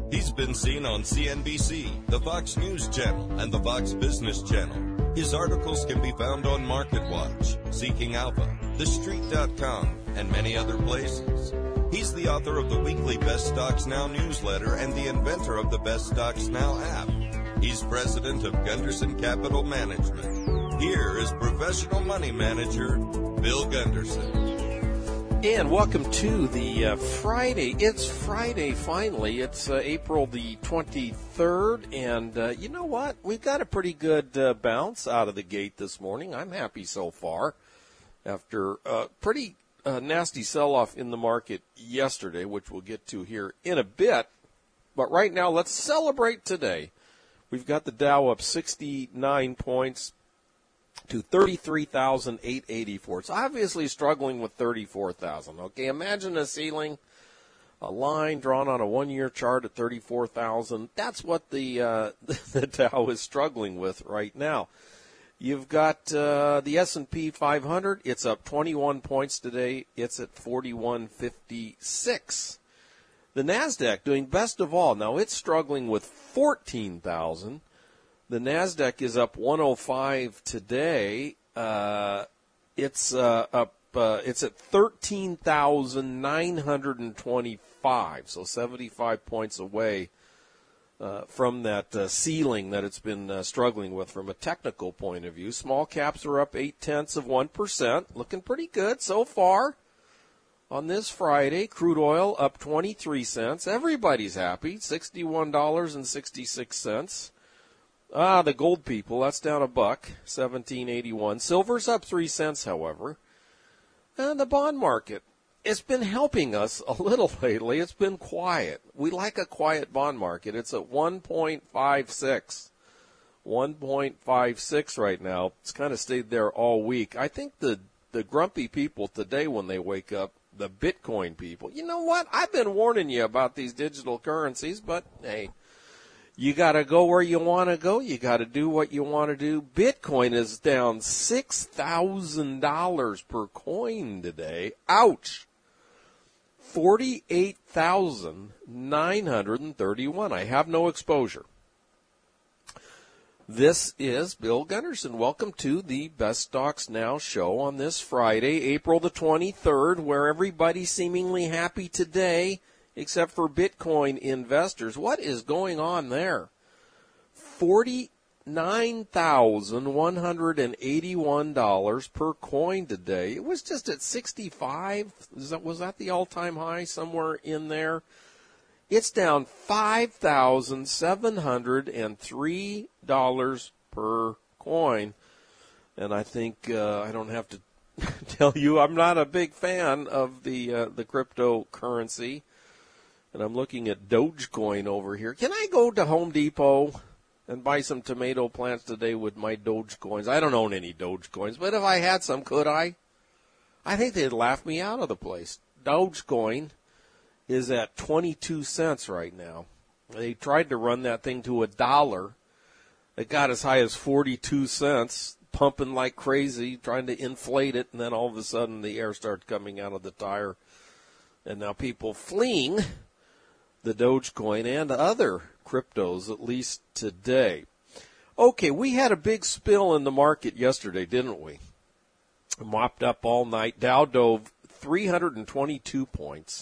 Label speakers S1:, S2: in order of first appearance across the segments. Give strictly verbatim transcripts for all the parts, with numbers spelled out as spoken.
S1: He's been seen on C N B C, the Fox News Channel, and the Fox Business Channel. His articles can be found on MarketWatch, Seeking Alpha, The Street dot com, and many other places. He's the author of the weekly Best Stocks Now newsletter and the inventor of the Best Stocks Now app. He's president of Gunderson Capital Management. Here is professional money manager, Bill Gunderson.
S2: And welcome to the uh, Friday. It's Friday, finally. It's uh, April the twenty-third, and uh, you know what? We've got a pretty good uh, bounce out of the gate this morning. I'm happy so far after a pretty uh, nasty sell-off in the market yesterday, which we'll get to here in a bit. But right now, let's celebrate today. We've got the Dow up sixty-nine points to thirty-three thousand eight hundred eighty-four. It's obviously struggling with thirty-four thousand. Okay, imagine a ceiling, a line drawn on a one-year chart at thirty-four thousand. That's what the uh, the Dow is struggling with right now. You've got uh, the S and P five hundred. It's up twenty-one points today. It's at forty-one fifty-six. The NASDAQ doing best of all. Now, it's struggling with fourteen thousand. The NASDAQ is up one oh five today. Uh, it's uh, up. Uh, it's at thirteen thousand nine hundred twenty-five, so seventy-five points away uh, from that uh, ceiling that it's been uh, struggling with from a technical point of view. Small caps are up eight tenths of one percent, looking pretty good so far. On this Friday, crude oil up twenty-three cents. Everybody's happy, sixty-one dollars and sixty-six cents. Ah, the gold people, that's down a buck, seventeen eighty-one. Silver's up three cents, however. And the bond market, it's been helping us a little lately. It's been quiet. We like a quiet bond market. It's at one point five six. one point five six right now. It's kind of stayed there all week. I think the, the grumpy people today when they wake up, the Bitcoin people, you know what? I've been warning you about these digital currencies, but hey, you got to go where you want to go. You got to do what you want to do. Bitcoin is down six thousand dollars per coin today. Ouch. forty-eight thousand nine hundred thirty-one. I have no exposure. This is Bill Gunderson. Welcome to the Best Stocks Now show on this Friday, April the twenty-third, where everybody's seemingly happy today, except for Bitcoin investors. What is going on there? forty-nine thousand one hundred eighty-one dollars per coin today. It was just at sixty-five. Is that, was that the all-time high somewhere in there? It's down five thousand seven hundred three dollars per coin. And I think uh, I don't have to tell you I'm not a big fan of the uh, the cryptocurrency. And I'm looking at Dogecoin over here. Can I go to Home Depot and buy some tomato plants today with my Dogecoins? I don't own any Dogecoins, but if I had some, could I? I think they'd laugh me out of the place. Dogecoin is at twenty-two cents right now. They tried to run that thing to a dollar. It got as high as forty-two cents, pumping like crazy, trying to inflate it, and then all of a sudden the air starts coming out of the tire. And now people fleeing the Dogecoin and other cryptos, at least today. Okay, we had a big spill in the market yesterday, didn't we? Mopped up all night. Dow dove three hundred twenty-two points.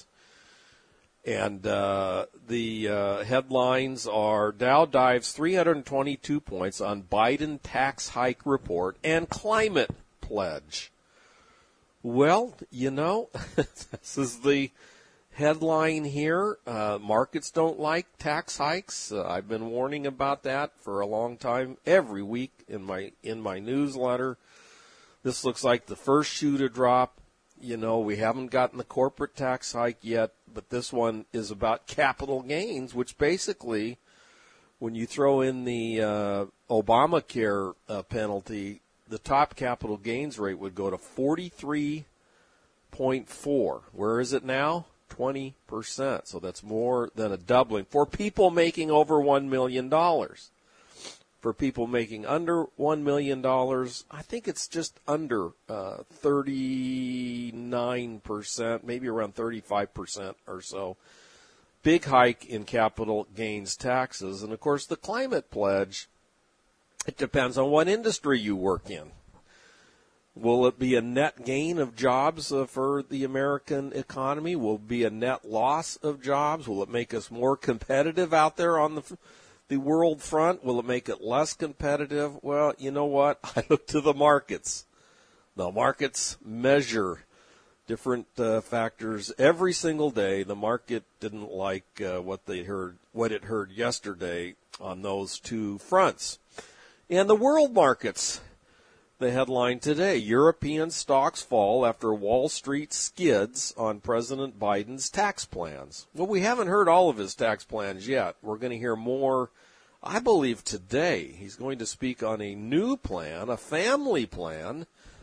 S2: And uh, the uh, headlines are Dow dives three hundred twenty-two points on Biden tax hike report and climate pledge. Well, you know, this is the headline here. Uh, markets don't like tax hikes. Uh, I've been warning about that for a long time, every week in my in my newsletter. This looks like the first shoe to drop. You know, we haven't gotten the corporate tax hike yet, but this one is about capital gains, which basically, when you throw in the uh, Obamacare uh, penalty, the top capital gains rate would go to forty-three point four. Where is it now? twenty percent. So that's more than a doubling for people making over one million dollars. For people making under one million dollars, I think it's just under uh, thirty-nine percent, maybe around thirty-five percent or so. big hike in capital gains taxes. And, of course, the climate pledge, it depends on what industry you work in. Will it be a net gain of jobs uh, for the American economy? Will it be a net loss of jobs? Will it make us more competitive out there on the the world front? Will it make it less competitive? Well, you know what? I look to the markets. The markets measure different uh, factors every single day. The market didn't like uh, what they heard, what it heard yesterday on those two fronts. And the world markets, the headline today, European stocks fall after Wall Street skids on President Biden's tax plans. Well, we haven't heard all of his tax plans yet. We're going to hear more, I believe, today. He's going to speak on a new plan, a family plan,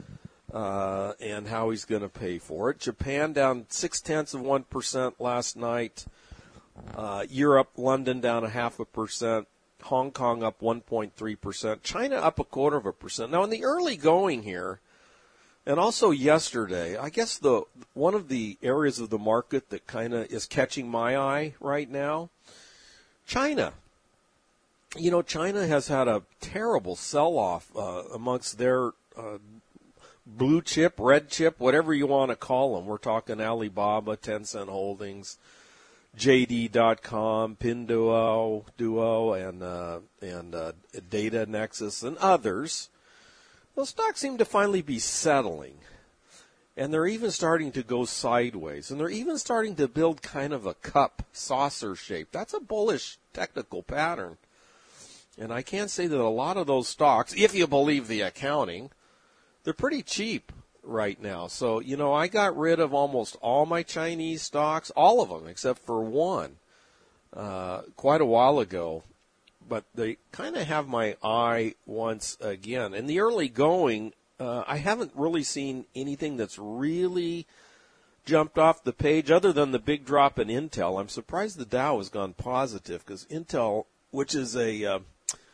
S2: uh, and how he's going to pay for it. Japan down six-tenths of one percent last night. Uh, Europe, London down a half a percent. Hong Kong up one point three percent. China up a quarter of a percent. Now, in the early going here, and also yesterday, I guess the one of the areas of the market that kind of is catching my eye right now, China. You know, China has had a terrible sell-off uh, amongst their uh, blue chip, red chip, whatever you want to call them. We're talking Alibaba, Tencent Holdings, J D dot com, Pinduo, Duo, and uh, and uh, Data Nexus, and others. Those stocks seem to finally be settling, and they're even starting to go sideways, and they're even starting to build kind of a cup saucer shape. That's a bullish technical pattern, and I can say that a lot of those stocks, if you believe the accounting, they're pretty cheap right now. So, you know, I got rid of almost all my Chinese stocks, all of them except for one, uh, quite a while ago. But they kind of have my eye once again. In the early going, uh, I haven't really seen anything that's really jumped off the page other than the big drop in Intel. I'm surprised the Dow has gone positive because Intel, which is a uh,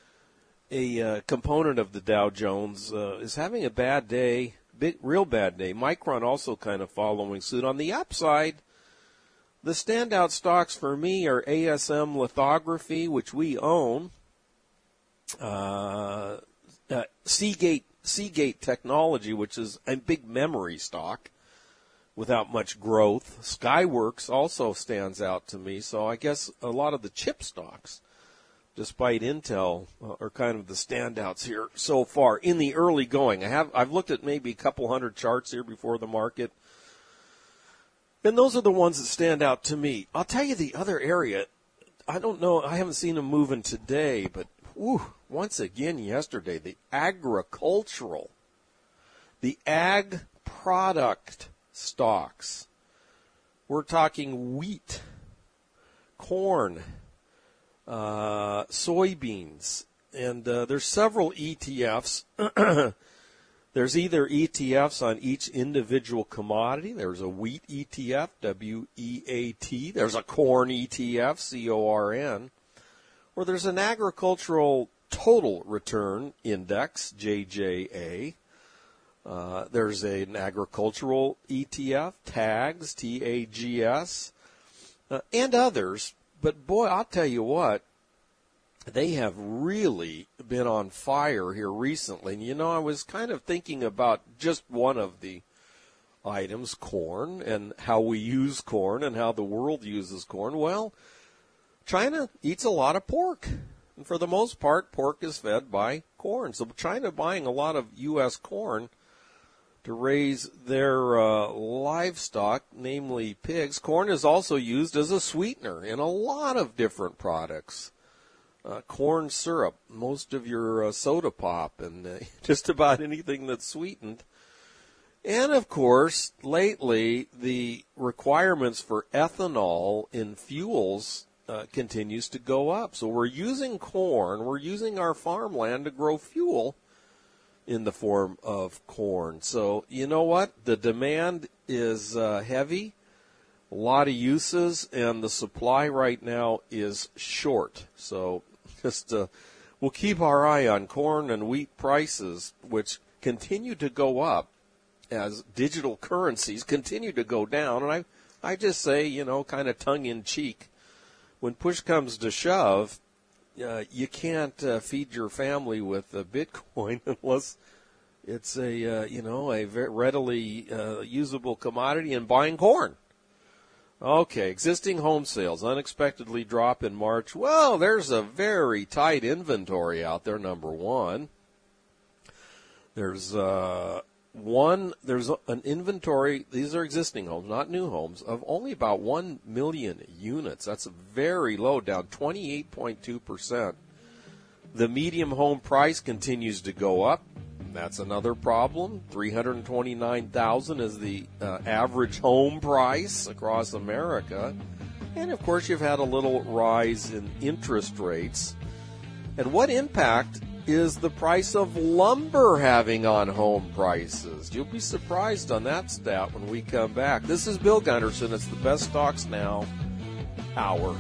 S2: a uh, component of the Dow Jones, uh, is having a bad day. Big, real bad day. Micron also kind of following suit. On the upside, the standout stocks for me are A S M Lithography, which we own, uh, uh, Seagate, Seagate Technology, which is a big memory stock without much growth. Skyworks also stands out to me. So I guess a lot of the chip stocks, despite Intel, uh, are kind of the standouts here so far in the early going. I have, I've looked at maybe a couple hundred charts here before the market, and those are the ones that stand out to me. I'll tell you the other area, I don't know, I haven't seen them moving today, but whew, once again yesterday, the agricultural, the ag product stocks. We're talking wheat, corn, Uh, soybeans, and uh, there's several E T Fs. There's either E T Fs on each individual commodity. There's a wheat E T F, W E A T. There's a corn E T F, C O R N. Or there's an agricultural total return index, J J A. Uh, there's a, an agricultural E T F, TAGS, T A G S, uh, and others. But, boy, I'll tell you what, they have really been on fire here recently. And, you know, I was kind of thinking about just one of the items, corn, and how we use corn and how the world uses corn. Well, China eats a lot of pork. And for the most part, pork is fed by corn. So China buying a lot of U S corn to raise their uh, livestock, namely pigs. Corn is also used as a sweetener in a lot of different products. Uh, corn syrup, most of your uh, soda pop, and uh, just about anything that's sweetened. And, of course, lately, the requirements for ethanol in fuels uh, continues to go up. So we're using corn, we're using our farmland to grow fuel in the form of corn. So, you know what? The demand is uh, heavy, a lot of uses, and the supply right now is short. So, just uh, we'll keep our eye on corn and wheat prices, which continue to go up as digital currencies continue to go down. And I, I just say, you know, kind of tongue-in-cheek, when push comes to shove, uh, you can't uh, feed your family with uh, Bitcoin unless it's a, uh, you know, a very readily uh, usable commodity in buying corn. Okay, existing home sales unexpectedly drop in March. Well, there's a very tight inventory out there, number one. There's uh, one, there's an inventory, these are existing homes, not new homes, of only about one million units. That's very low, down twenty-eight point two percent. The median home price continues to go up. That's another problem. three hundred twenty-nine thousand dollars is the uh, average home price across America. And, of course, you've had a little rise in interest rates. And what impact is the price of lumber having on home prices? You'll be surprised on that stat when we come back. This is Bill Gunderson. It's the Best Stocks Now Hour.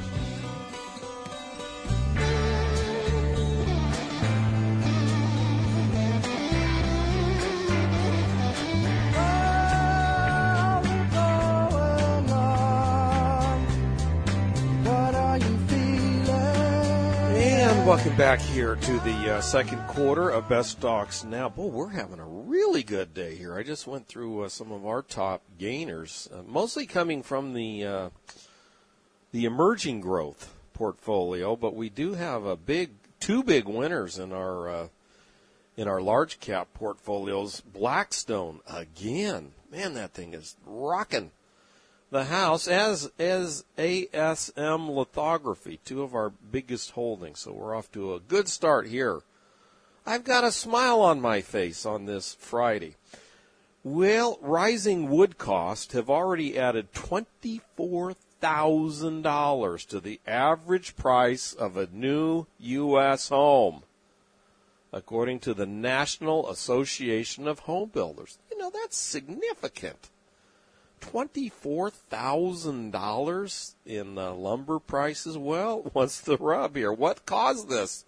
S2: Welcome back here to the uh, second quarter of Best Stocks Now. Boy, we're having a really good day here. I just went through uh, some of our top gainers, uh, mostly coming from the uh, the emerging growth portfolio, but we do have a big, two big winners in our uh, in our large cap portfolios. Blackstone again, man, that thing is rocking the house, as as A S M Lithography, two of our biggest holdings. So we're off to a good start here. I've got a smile on my face on this Friday. Well, rising wood costs have already added twenty-four thousand dollars to the average price of a new U S home, according to the National Association of Home Builders. You know, that's significant. twenty-four thousand dollars in uh, lumber prices. Well, what's the rub here? What caused this?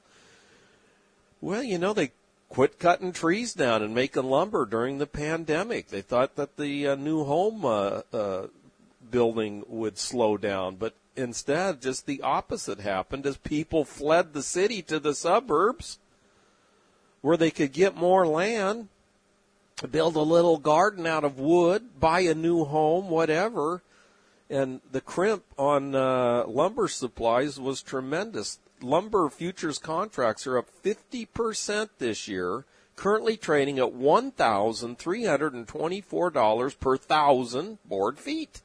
S2: Well, you know, they quit cutting trees down and making lumber during the pandemic. They thought that the uh, new home uh, uh, building would slow down, but instead just the opposite happened as people fled the city to the suburbs where they could get more land, build a little garden out of wood, buy a new home, whatever. And the crimp on uh, lumber supplies was tremendous. Lumber futures contracts are up fifty percent this year, currently trading at one thousand three hundred twenty-four dollars per thousand board feet.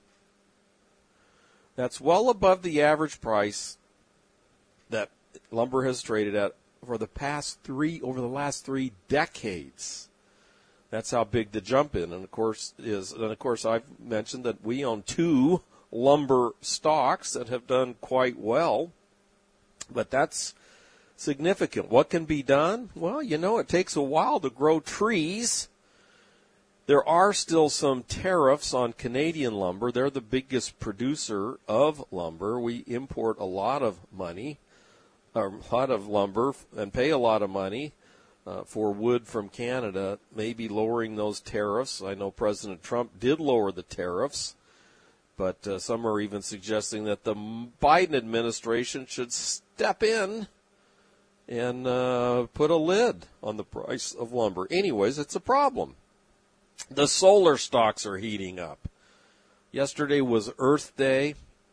S2: That's well above the average price that lumber has traded at for the past three, over the last three decades. That's how big the jump in, and of course is. And of course, I've mentioned that we own two lumber stocks that have done quite well, but that's significant. What can be done? Well, you know, it takes a while to grow trees. There are still some tariffs on Canadian lumber. They're the biggest producer of lumber. We import a lot of money, a lot of lumber, and pay a lot of money Uh, for wood from Canada, maybe lowering those tariffs. I know President Trump did lower the tariffs, but uh, some are even suggesting that the Biden administration should step in and uh, put a lid on the price of lumber. Anyways, it's a problem. The solar stocks are heating up. Yesterday was Earth Day.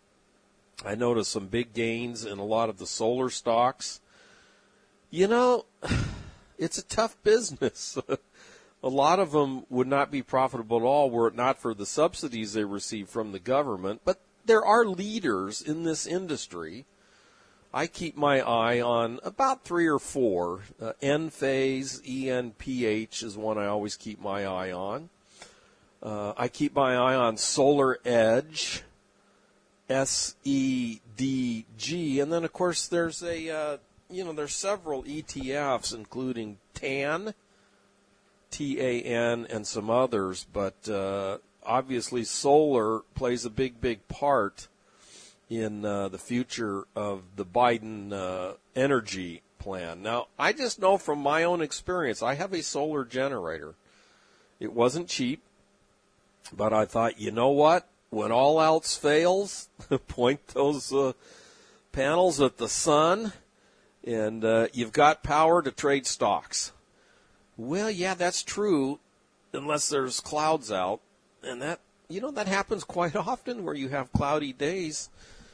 S2: I noticed some big gains in a lot of the solar stocks. You know, it's a tough business. A lot of them would not be profitable at all were it not for the subsidies they receive from the government. But there are leaders in this industry. I keep my eye on about three or four. Uh, Enphase, E N P H is one I always keep my eye on. Uh, I keep my eye on Solar Edge, S E D G. And then, of course, there's a... Uh, You know, there's several E T Fs, including T A N, T A N, and some others, but uh, obviously solar plays a big, big part in uh, the future of the Biden uh, energy plan. Now, I just know from my own experience, I have a solar generator. It wasn't cheap, but I thought, you know what? When all else fails, point those... Uh, panels at the sun, and uh, you've got power to trade stocks. Well, yeah, that's true, unless there's clouds out, and that, you know, that happens quite often where you have cloudy days.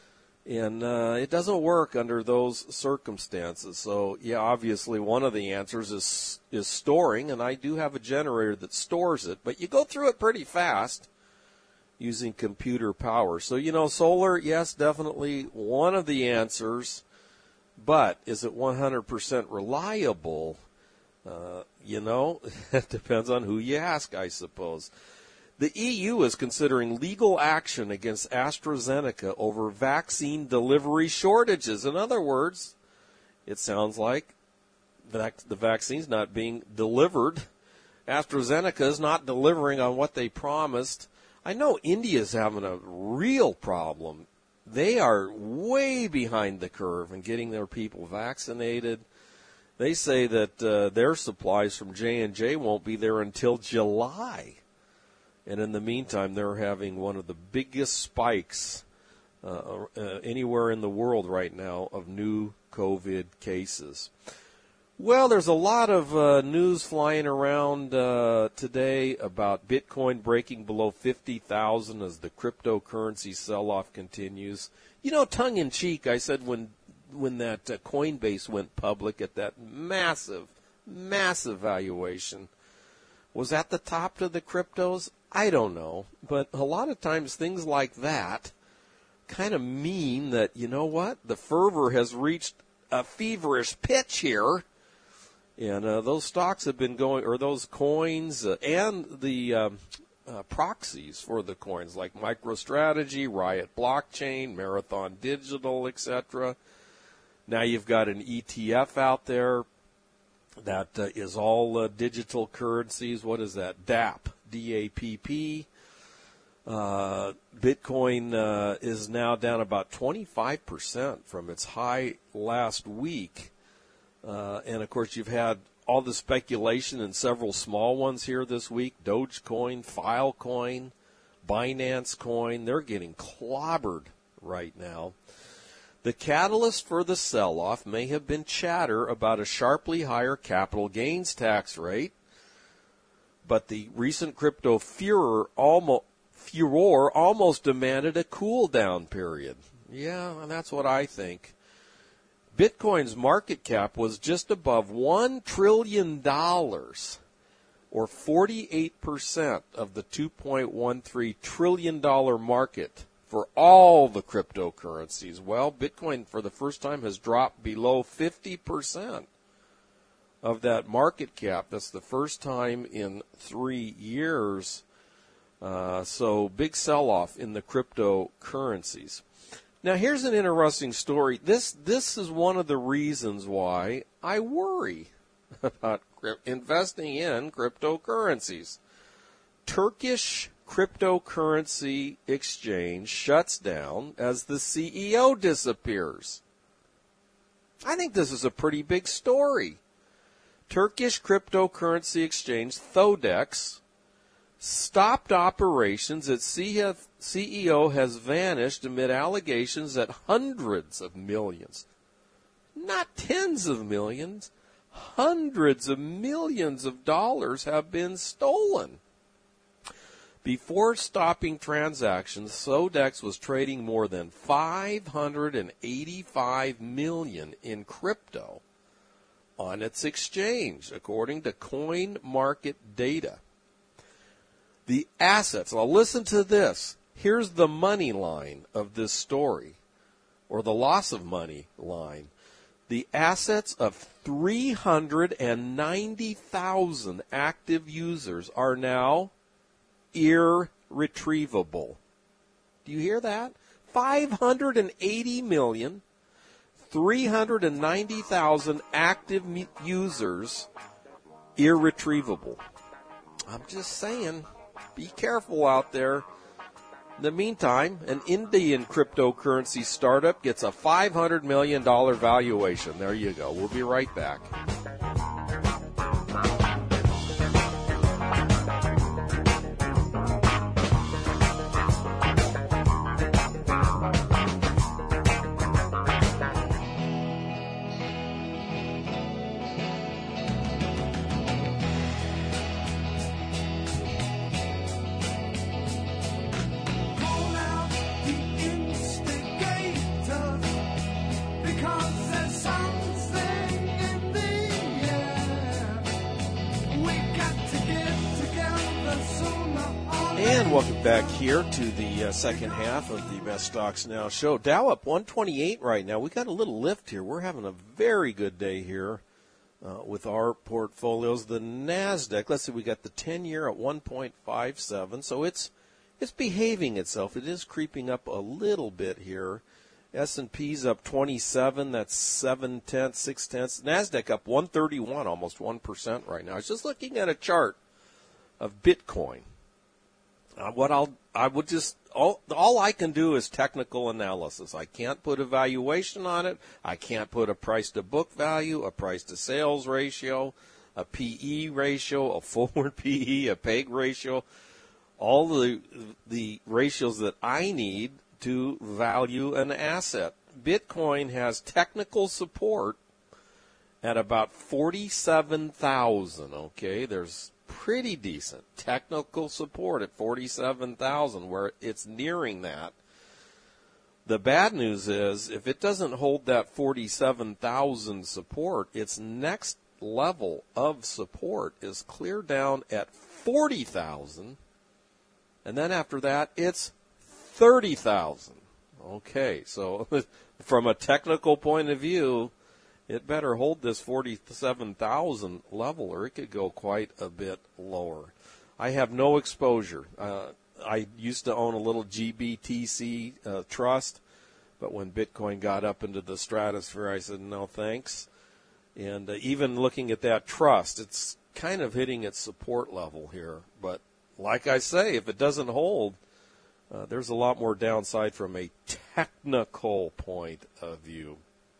S2: And uh, it doesn't work under those circumstances. So, yeah, obviously one of the answers is is storing, and I do have a generator that stores it. But you go through it pretty fast using computer power. So, you know, solar, yes, definitely one of the answers. But is it one hundred percent reliable? Uh, you know, it depends on who you ask, I suppose. The E U is considering legal action against AstraZeneca over vaccine delivery shortages. In other words, it sounds like the vaccine's not being delivered. AstraZeneca is not delivering on what they promised. I know India's having a real problem. They are way behind the curve in getting their people vaccinated. They say that uh, their supplies from J and J won't be there until July. And in the meantime, they're having one of the biggest spikes uh, uh, anywhere in the world right now of new COVID cases. Well, there's a lot of uh, news flying around uh, today about Bitcoin breaking below fifty thousand as the cryptocurrency sell-off continues. You know, tongue-in-cheek, I said when when that uh, Coinbase went public at that massive, massive valuation, was that the top to the cryptos? I don't know, but a lot of times things like that kind of mean that, you know what, the fervor has reached a feverish pitch here, and uh, those stocks have been going, or those coins uh, and the um, uh, proxies for the coins like MicroStrategy, Riot Blockchain, Marathon Digital, et cetera. Now you've got an E T F out there that uh, is all uh, digital currencies. What is that? D A P. D A P P. Uh, Bitcoin uh, is now down about twenty-five percent from its high last week. Uh, and, of course, you've had all the speculation and several small ones here this week. Dogecoin, Filecoin, Binance Coin. They're getting clobbered right now. The catalyst for the sell-off may have been chatter about a sharply higher capital gains tax rate. But the recent crypto furor almost, furor almost demanded a cool-down period. Yeah, and that's what I think. Bitcoin's market cap was just above one trillion dollars, or forty-eight percent of the two point one three trillion dollars market for all the cryptocurrencies. Well, Bitcoin, for the first time, has dropped below fifty percent. Of that market cap. That's the first time in three years. Uh, so big sell-off in the cryptocurrencies. Now here's an interesting story. This this is one of the reasons why I worry about investing in cryptocurrencies. Turkish cryptocurrency exchange shuts down as the C E O disappears. I think this is a pretty big story. Turkish cryptocurrency exchange Thodex stopped operations. Its C E O has vanished amid allegations that hundreds of millions, not tens of millions, hundreds of millions of dollars have been stolen. Before stopping transactions, Thodex was trading more than five hundred eighty-five million dollars in crypto on its exchange, according to Coin Market data. The assets, now listen to this. Here's the money line of this story, or the loss of money line. The assets of three hundred ninety thousand active users are now irretrievable. Do you hear that? five hundred eighty million, three hundred ninety thousand active users, irretrievable. I'm just saying, be careful out there. In the meantime, an Indian cryptocurrency startup gets a five hundred million dollars valuation. There you go. We'll be right back. And welcome back here to the uh, second half of the Best Stocks Now show. Dow up one twenty-eight right now. We got a little lift here. We're having a very good day here uh, with our portfolios. The NASDAQ, let's see, we got the ten-year at one point five seven, so it's it's behaving itself. It is creeping up a little bit here. S and P's up twenty-seven, that's seven tenths, six tenths. NASDAQ up one thirty-one, almost one percent right now. I was just looking at a chart of Bitcoin. Uh, what I'll, I would just, all, all I can do is technical analysis. I can't put a valuation on it. I can't put a price to book value, a price to sales ratio, a P E ratio, a forward P E, a P E G ratio, all the, the ratios that I need to value an asset. Bitcoin has technical support at about forty-seven thousand, okay? There's pretty decent technical support at forty-seven thousand, where it's nearing that. The bad news is if it doesn't hold that forty-seven thousand support, its next level of support is clear down at forty thousand, and then after that it's thirty thousand. Okay, so from a technical point of view, it better hold this forty-seven thousand level, or it could go quite a bit lower. I have no exposure. Uh, I used to own a little G B T C uh, trust, but when Bitcoin got up into the stratosphere, I said, no thanks. And uh, even looking at that trust, it's kind of hitting its support level here. But like I say, if it doesn't hold, uh, there's a lot more downside from a technical point of view.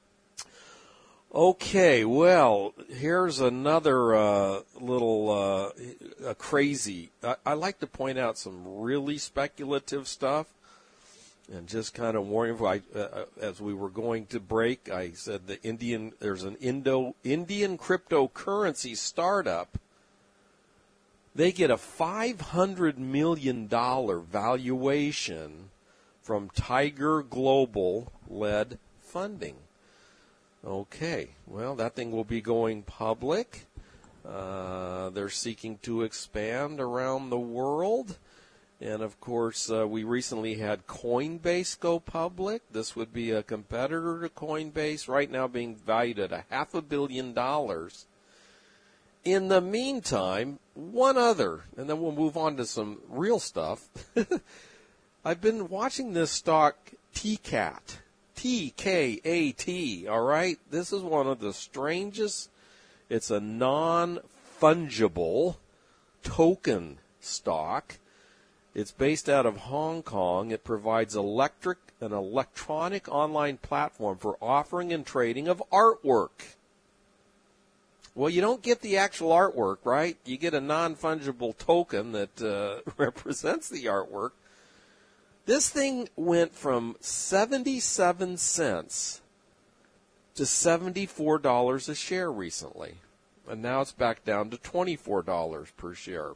S2: Okay, well, here's another uh, little uh, uh, crazy. I, I like to point out some really speculative stuff, and just kind of warn you. I, uh, as we were going to break, I said the Indian there's an Indo Indian cryptocurrency startup. They get a five hundred million dollars valuation from Tiger Global-led funding. Okay, well, that thing will be going public. Uh, they're seeking to expand around the world. And, of course, uh, we recently had Coinbase go public. This would be a competitor to Coinbase, right now being valued at a half a billion dollars. In the meantime, one other, and then we'll move on to some real stuff. I've been watching this stock, T CAT. T K A T, all right? This is one of the strangest. It's a non-fungible token stock. It's based out of Hong Kong. It provides electric an electronic online platform for offering and trading of artwork. Well, you don't get the actual artwork, right? You get a non-fungible token that uh, represents the artwork. This thing went from seventy-seven cents to seventy-four dollars a share recently. And now it's back down to twenty-four dollars per share.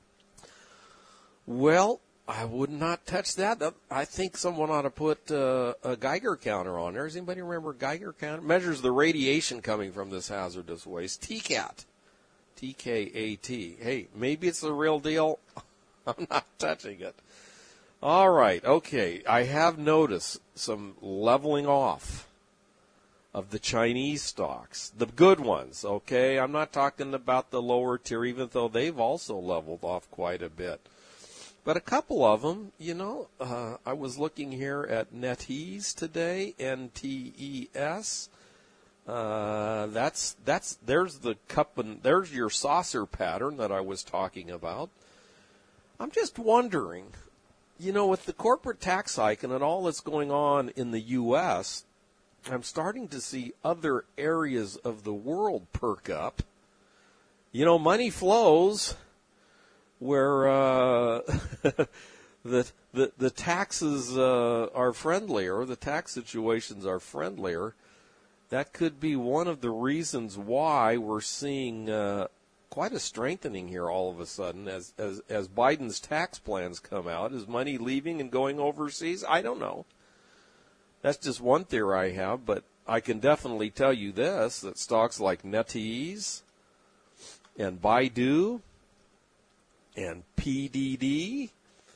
S2: Well, I would not touch that. I think someone ought to put uh, a Geiger counter on there. Does anybody remember Geiger counter? Measures the radiation coming from this hazardous waste. T CAT. T K A T. Hey, maybe it's the real deal. I'm not touching it. All right, okay. I have noticed some leveling off of the Chinese stocks, the good ones, okay? I'm not talking about the lower tier, even though they've also leveled off quite a bit. But a couple of them, you know, uh, I was looking here at NetEase today, N T E S. Uh, that's, that's, there's the cup and there's your saucer pattern that I was talking about. I'm just wondering, you know, with the corporate tax hike and all that's going on in the U S, I'm starting to see other areas of the world perk up. You know, money flows where uh, the, the the taxes uh, are friendlier, the tax situations are friendlier. That could be one of the reasons why we're seeing uh, quite a strengthening here all of a sudden as, as as Biden's tax plans come out. Is money leaving and going overseas? I don't know. That's just one theory I have, but I can definitely tell you this, that stocks like NetEase and Baidu and P D D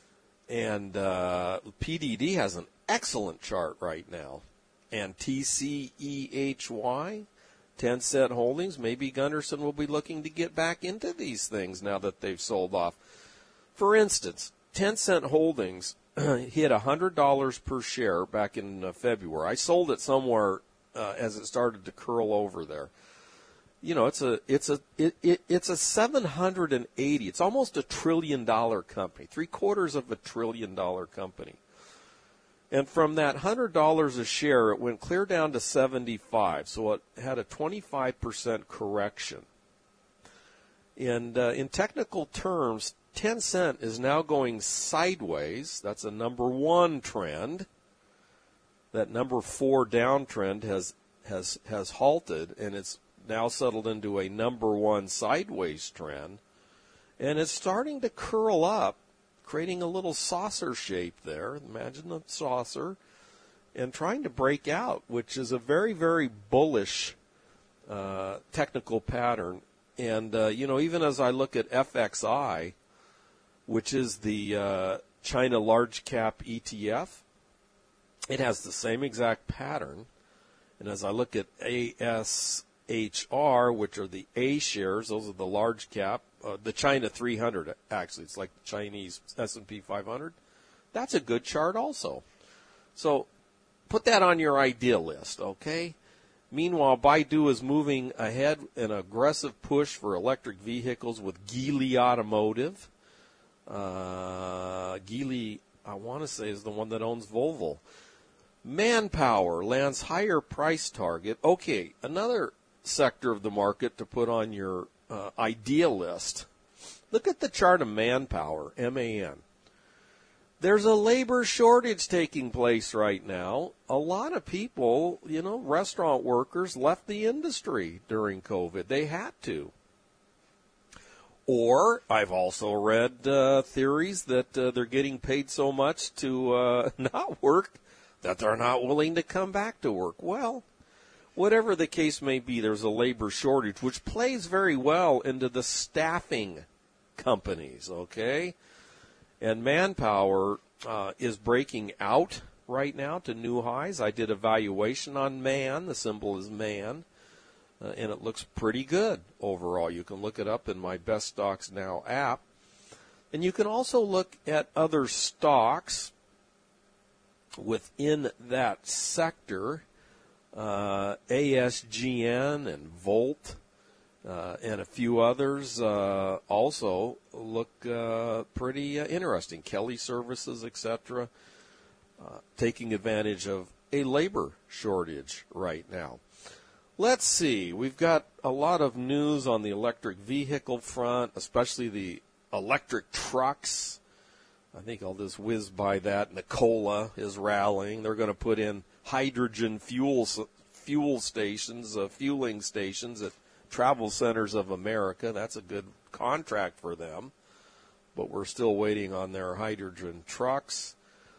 S2: And uh, P D D has an excellent chart right now. And T C E H Y, Tencent Holdings, maybe Gunderson will be looking to get back into these things now that they've sold off. For instance, Tencent Holdings hit one hundred dollars per share back in uh, February. I sold it somewhere uh, as it started to curl over there. You know, it's a it's a it, it, it's a seven hundred eighty. It's almost a trillion dollar company, three quarters of a trillion dollar company. And from that one hundred dollars a share, it went clear down to seventy-five. So it had a twenty-five percent correction. And uh, in technical terms, Tencent is now going sideways. That's a number one trend. That number four downtrend has has has halted, and it's now settled into a number one sideways trend. And it's starting to curl up, creating a little saucer shape there. Imagine a saucer. And trying to break out, which is a very, very bullish uh, technical pattern. And, uh, you know, even as I look at F X I, which is the uh, China large cap E T F, it has the same exact pattern. And as I look at A S H R, which are the A shares, those are the large cap, uh, the China three hundred, actually, it's like the Chinese S and P five hundred. That's a good chart also. So put that on your idea list, okay? Meanwhile, Baidu is moving ahead in an aggressive push for electric vehicles with Geely Automotive. Uh, Geely, I want to say, is the one that owns Volvo. Manpower lands higher price target. Okay, another sector of the market to put on your uh, idea list. Look at the chart of Manpower, M A N. There's a labor shortage taking place right now. A lot of people, you know, restaurant workers left the industry during COVID. They had to. Or I've also read uh, theories that uh, they're getting paid so much to uh, not work that they're not willing to come back to work. Well, whatever the case may be, there's a labor shortage, which plays very well into the staffing companies, okay? And Manpower uh, is breaking out right now to new highs. I did a valuation on Man. The symbol is Man. Uh, and it looks pretty good overall. You can look it up in my Best Stocks Now app. And you can also look at other stocks within that sector. Uh, A S G N and Volt uh, and a few others uh, also look uh, pretty uh, interesting. Kelly Services, et cetera, uh, taking advantage of a labor shortage right now. Let's see. We've got a lot of news on the electric vehicle front, especially the electric trucks. I think I'll just whiz by that. Nikola is rallying. They're going to put in hydrogen fuel fuel stations, uh, fueling stations at Travel Centers of America. That's a good contract for them. But we're still waiting on their hydrogen trucks.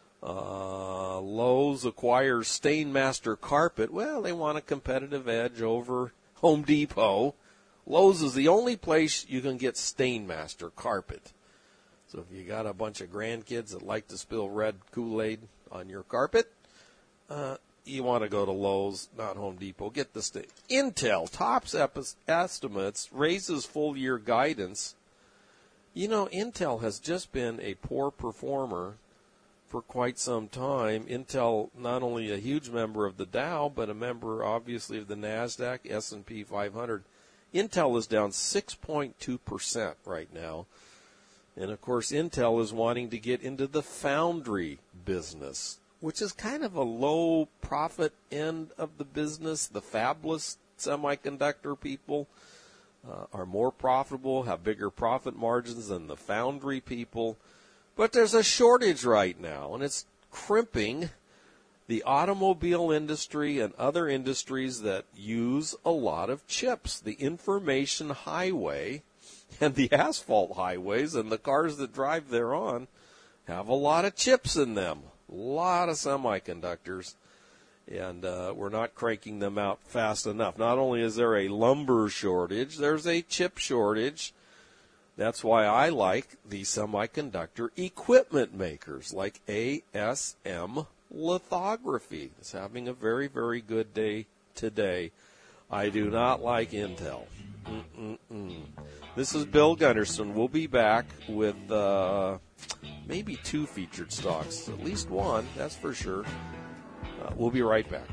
S2: Uh, Lowe's acquires Stainmaster Carpet. Well, they want a competitive edge over Home Depot. Lowe's is the only place you can get Stainmaster Carpet. So if you got a bunch of grandkids that like to spill red Kool-Aid on your carpet, uh, you want to go to Lowe's, not Home Depot. Get the state. Intel tops epi- estimates, raises full-year guidance. You know, Intel has just been a poor performer for quite some time. Intel, not only a huge member of the Dow, but a member, obviously, of the NASDAQ, S and P five hundred. Intel is down six point two percent right now. And, of course, Intel is wanting to get into the foundry business, which is kind of a low-profit end of the business. The fabless semiconductor people uh, are more profitable, have bigger profit margins than the foundry people. But there's a shortage right now, and it's crimping the automobile industry and other industries that use a lot of chips. The information highway and the asphalt highways and the cars that drive thereon have a lot of chips in them, a lot of semiconductors, and uh, we're not cranking them out fast enough. Not only is there a lumber shortage, there's a chip shortage. That's why I like the semiconductor equipment makers like A S M Lithography. It's having a very, very good day today. I do not like Intel. Mm-mm-mm. This is Bill Gunderson. We'll be back with uh, maybe two featured stocks, at least one, that's for sure. Uh, we'll be right back.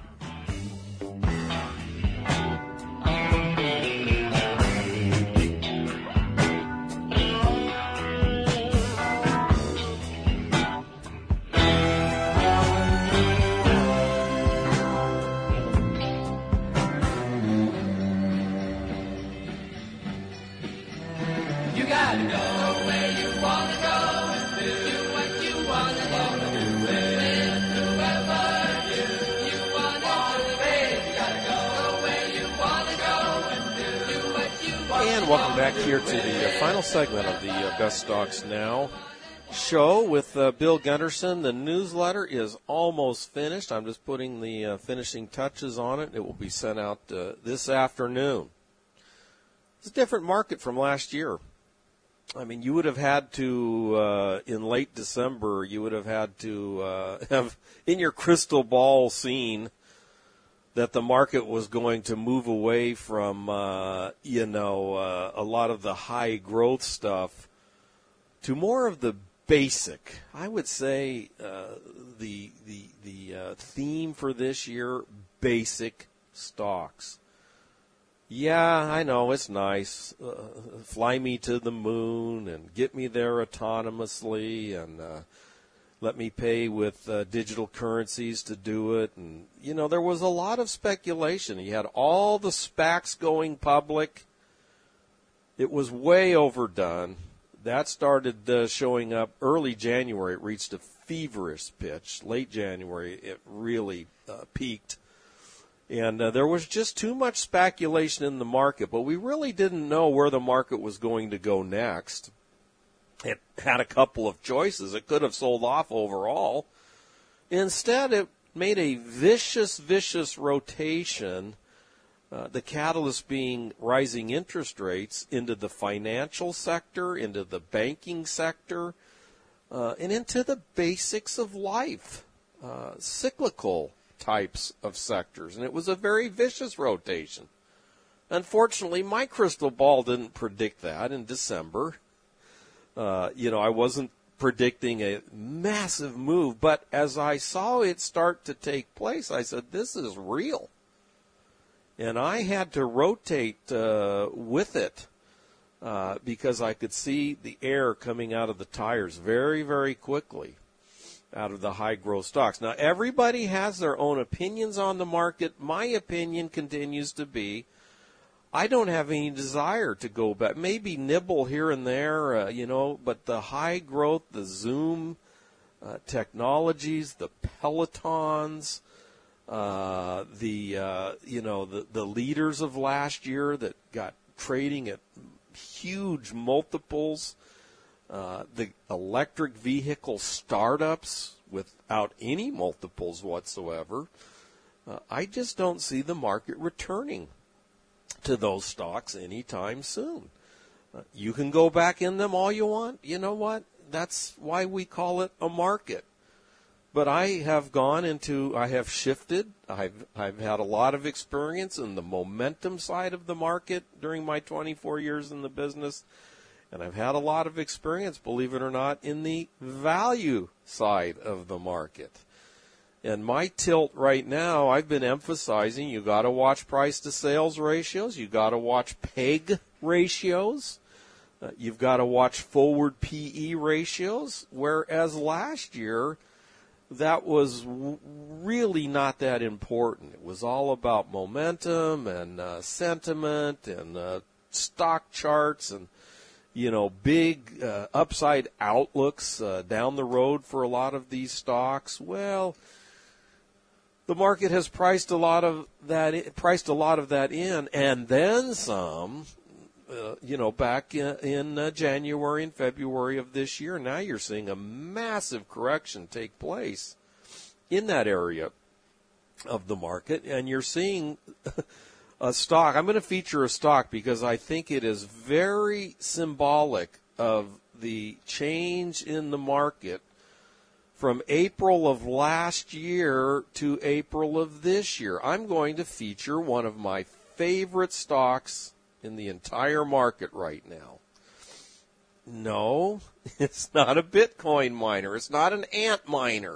S2: Welcome back here to the uh, final segment of the uh, Best Stocks Now show with uh, Bill Gunderson. The newsletter is almost finished. I'm just putting the uh, finishing touches on it. It will be sent out uh, this afternoon. It's a different market from last year. I mean, you would have had to, uh, in late December, you would have had to uh, have in your crystal ball seen that the market was going to move away from, uh, you know, uh, a lot of the high growth stuff to more of the basic. I would say uh, the the the uh, theme for this year: basic stocks. Yeah, I know it's nice. Uh, fly me to the moon and get me there autonomously, and uh, let me pay with uh, digital currencies to do it. And, you know, there was a lot of speculation. You had all the SPACs going public. It was way overdone. That started uh, showing up early January. It reached a feverish pitch. Late January, it really uh, peaked. And uh, there was just too much speculation in the market, but we really didn't know where the market was going to go next. It had a couple of choices. It could have sold off overall. Instead, it made a vicious, vicious rotation, uh, the catalyst being rising interest rates into the financial sector, into the banking sector, uh, and into the basics of life, uh, cyclical types of sectors. And it was a very vicious rotation. Unfortunately, my crystal ball didn't predict that in December. Uh, you know, I wasn't predicting a massive move, but as I saw it start to take place, I said, this is real. And I had to rotate uh, with it uh, because I could see the air coming out of the tires very, very quickly out of the high-growth stocks. Now, everybody has their own opinions on the market. My opinion continues to be I don't have any desire to go back. Maybe nibble here and there, uh, you know, but the high growth, the Zoom uh, technologies, the Pelotons, uh, the, uh, you know, the, the leaders of last year that got trading at huge multiples, uh, the electric vehicle startups without any multiples whatsoever, uh, I just don't see the market returning to those stocks anytime soon. Uh, you can go back in them all you want. You know what? That's why we call it a market. But I have gone into, I have shifted. I've, I've had a lot of experience in the momentum side of the market during my twenty-four years in the business. And I've had a lot of experience, believe it or not, in the value side of the market. And my tilt right now, I've been emphasizing you got to watch price to sales ratios. You got to watch P E G ratios. Uh, you've got to watch forward P E ratios. Whereas last year, that was w- really not that important. It was all about momentum and uh, sentiment and uh, stock charts and, you know, big uh, upside outlooks uh, down the road for a lot of these stocks. Well, the market has priced a lot of that in, priced a lot of that in, and then some. Uh, you know, back in, in uh, January and February of this year, now you're seeing a massive correction take place in that area of the market, and you're seeing a stock. I'm going to feature a stock because I think it is very symbolic of the change in the market from April of last year to April of this year. I'm going to feature one of my favorite stocks in the entire market right now. No, it's not a Bitcoin miner. It's not an ant miner.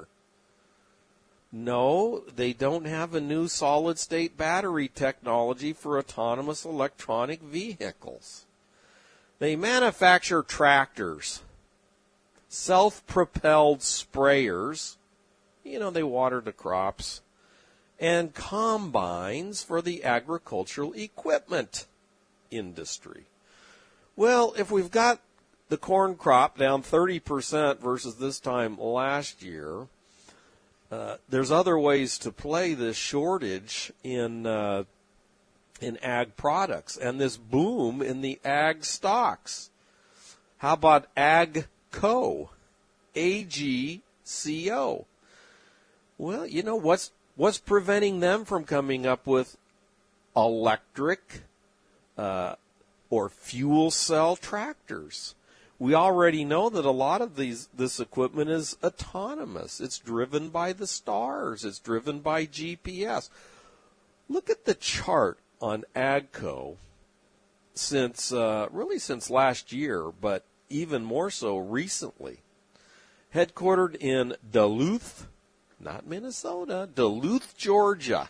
S2: No, they don't have a new solid-state battery technology for autonomous electronic vehicles. They manufacture tractors, self-propelled sprayers, you know, they water the crops, and combines for the agricultural equipment industry. Well, if we've got the corn crop down thirty percent versus this time last year, uh, there's other ways to play this shortage in uh, in ag products and this boom in the ag stocks. How about AGCO? A G C O. Well, you know, what's what's preventing them from coming up with electric uh, or fuel cell tractors? We already know that a lot of these this equipment is autonomous. It's driven by the stars. It's driven by G P S. Look at the chart on AGCO since uh, really since last year, but even more so recently. Headquartered in Duluth, not Minnesota, Duluth, Georgia.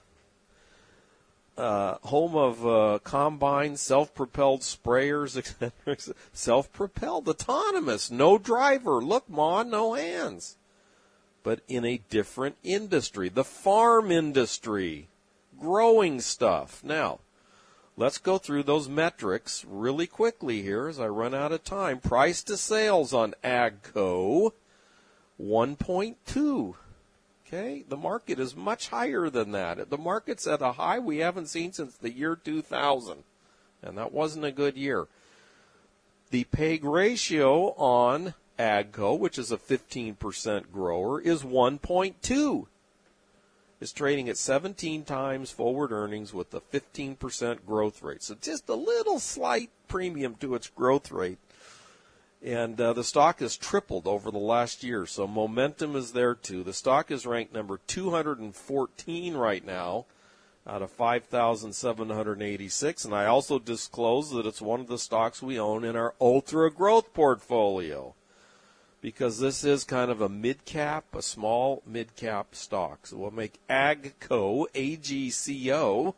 S2: Uh, home of uh, combines, self-propelled sprayers, et cetera. Self-propelled, autonomous, no driver. Look, Ma, no hands. But in a different industry, the farm industry, growing stuff. Now, let's go through those metrics really quickly here as I run out of time. Price to sales on AGCO, one point two. Okay, the market is much higher than that. The market's at a high we haven't seen since the year two thousand, and that wasn't a good year. The P E G ratio on AGCO, which is a fifteen percent grower, is one point two. It's trading at seventeen times forward earnings with a fifteen percent growth rate. So just a little slight premium to its growth rate. And uh, the stock has tripled over the last year, so momentum is there too. The stock is ranked number two hundred fourteen right now out of five thousand seven hundred eighty-six, and I also disclose that it's one of the stocks we own in our ultra growth portfolio because this is kind of a mid-cap, a small mid-cap stock. So we'll make AGCO, A G C O.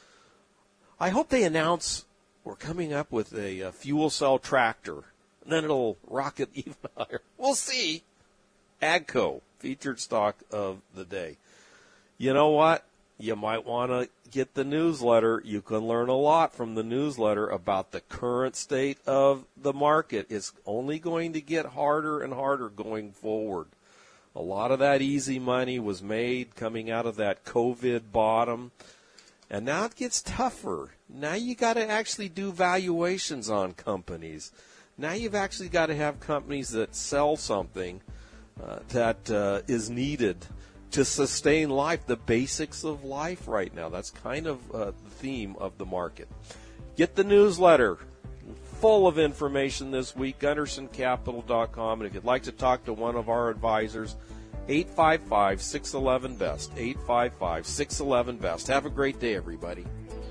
S2: I hope they announce we're coming up with a, a fuel cell tractor. And then it'll rocket even higher. We'll see. AGCO, featured stock of the day. You know what? You might want to get the newsletter. You can learn a lot from the newsletter about the current state of the market. It's only going to get harder and harder going forward. A lot of that easy money was made coming out of that COVID bottom. And now it gets tougher. Now you got to actually do valuations on companies. Now you've actually got to have companies that sell something uh, that uh, is needed to sustain life, the basics of life right now. That's kind of uh, the theme of the market. Get the newsletter, full of information this week, Gunderson Capital dot com. And if you'd like to talk to one of our advisors, eight five five, six one one, B E S T, eight five five, six one one, B E S T. Have a great day, everybody.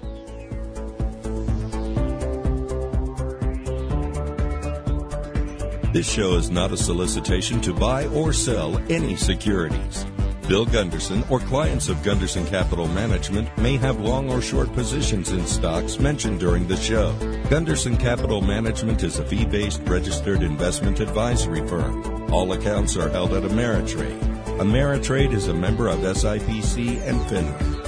S1: This show is not a solicitation to buy or sell any securities. Bill Gunderson or clients of Gunderson Capital Management may have long or short positions in stocks mentioned during the show. Gunderson Capital Management is a fee-based registered investment advisory firm. All accounts are held at Ameritrade. Ameritrade is a member of S I P C and FINRA.